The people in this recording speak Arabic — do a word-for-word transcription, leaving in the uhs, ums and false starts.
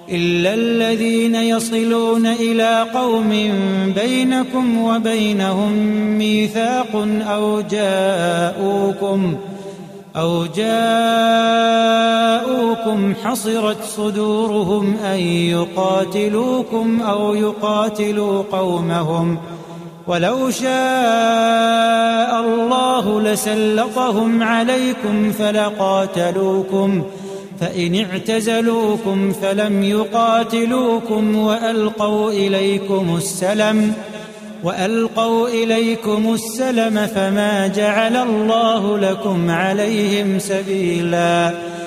إلا الذين يصلون إلى قوم بينكم وبينهم ميثاق أو جاءوكم أو جاءوكم حصرت صدورهم أن يقاتلوكم أو يقاتلوا قومهم ولو شاء الله لسلطهم عليكم فلقاتلوكم فإن اعتزلوكم فلم يقاتلوكم وألقوا إليكم السلم وألقوا إليكم السلم فما جعل الله لكم عليهم سبيلا